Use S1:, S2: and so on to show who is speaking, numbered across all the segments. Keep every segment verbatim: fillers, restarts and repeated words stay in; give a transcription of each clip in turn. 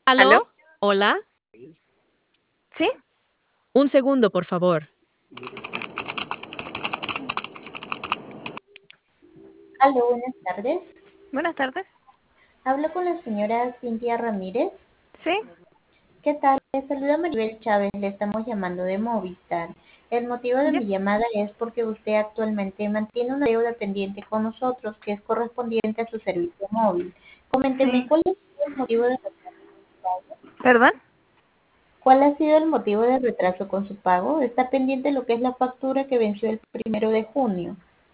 S1: ¿Aló?
S2: ¿Aló? Hola.
S1: ¿Sí?
S2: Un segundo, por favor.
S3: Aló, buenas tardes.
S1: Buenas tardes.
S3: Hablo con la señora Cintia Ramírez.
S1: ¿Sí?
S3: ¿Qué tal? Le saluda Maribel Chávez, le estamos llamando de Movistar. El motivo de
S1: ¿Ya?
S3: mi llamada es porque usted actualmente mantiene una deuda pendiente con nosotros que es correspondiente a su servicio móvil. Coménteme,
S1: Sí.
S3: ¿cuál ha sido el motivo de retraso con su pago?
S1: ¿Perdón?
S3: ¿Cuál ha sido el motivo de retraso con su pago? Está pendiente lo que es la factura que venció el primero de junio.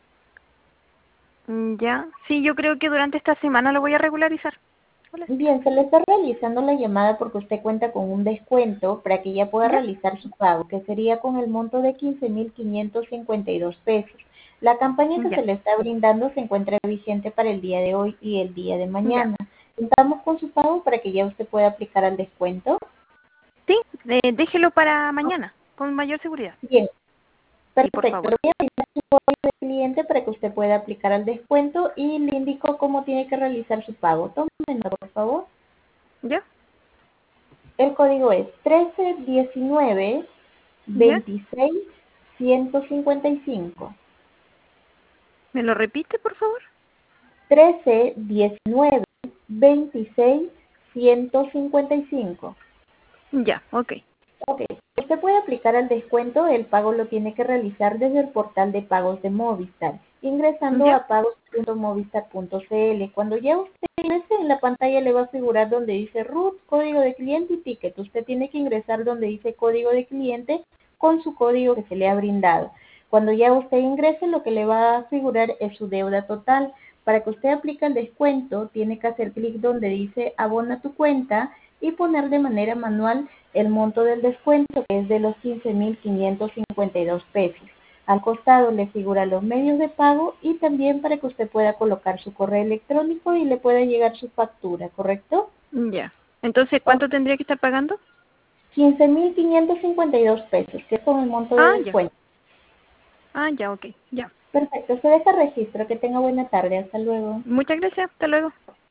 S1: Mm, Ya. Sí, yo creo que durante esta semana lo voy a regularizar. Hola.
S3: Bien, se le está realizando la llamada porque usted cuenta con un descuento para que ya pueda
S1: ¿Ya?
S3: realizar su pago, que sería con el monto de quince mil quinientos cincuenta y dos pesos. La campaña que
S1: Ya.
S3: se le está brindando se encuentra vigente para el día de hoy y el día de
S1: Ya.
S3: mañana. Contamos con su pago para que ya usted pueda aplicar al descuento.
S1: Sí, eh, déjelo para mañana, con mayor seguridad.
S3: Bien,
S1: Sí, por
S3: perfecto.
S1: favor.
S3: Le voy a brindar su código de cliente para que usted pueda aplicar al descuento y le indico cómo tiene que realizar su pago. Tómenlo, por favor.
S1: ¿Ya?
S3: El código es trece diecinueve
S1: ¿Ya?
S3: veintiséis ciento cincuenta y cinco.
S1: ¿Me lo repite, por favor?
S3: trece diecinueve veintiséis ciento cincuenta y cinco.
S1: Ya, ok.
S3: Ok. Usted puede aplicar al descuento, el pago lo tiene que realizar desde el portal de pagos de Movistar, ingresando
S1: ¿Ya?
S3: a pagos punto movistar punto c l. Cuando ya usted ingrese, en la pantalla le va a figurar donde dice root, código de cliente y ticket. Usted tiene que ingresar donde dice código de cliente con su código que se le ha brindado. Cuando ya usted ingrese, lo que le va a figurar es su deuda total. Para que usted aplique el descuento, tiene que hacer clic donde dice abona tu cuenta y poner de manera manual el monto del descuento, que es de los quince mil quinientos cincuenta y dos pesos. Al costado le figuran los medios de pago y también para que usted pueda colocar su correo electrónico y le pueda llegar su factura, ¿correcto?
S1: Ya. Entonces,
S3: O
S1: ¿cuánto tendría que estar pagando?
S3: quince mil quinientos cincuenta y dos pesos, que es con el monto de
S1: Ah, ya.
S3: descuento.
S1: Ah, ya, ok. Ya.
S3: Perfecto, se deja registro. Que tenga buena tarde. Hasta luego.
S1: Muchas gracias. Hasta luego.